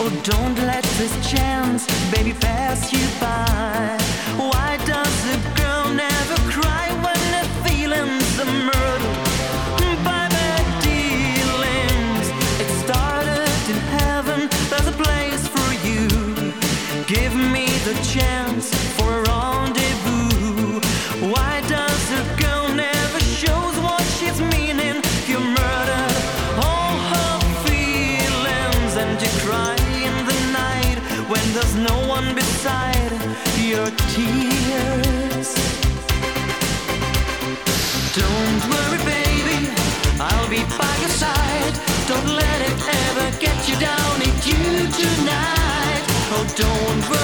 Oh, don't let this chance, baby, pass you by. Why does a girl never cry when her feelings are murdered by bad dealings? It started in heaven, there's a place for you. Give me the chance for a rendezvous. Why does a girl never shows what she's meaning? You murder all her feelings and you cry in the night when there's no one beside your tears. Don't worry, baby, I'll be by your side. Don't let it ever get you down, need you tonight. Oh, don't worry,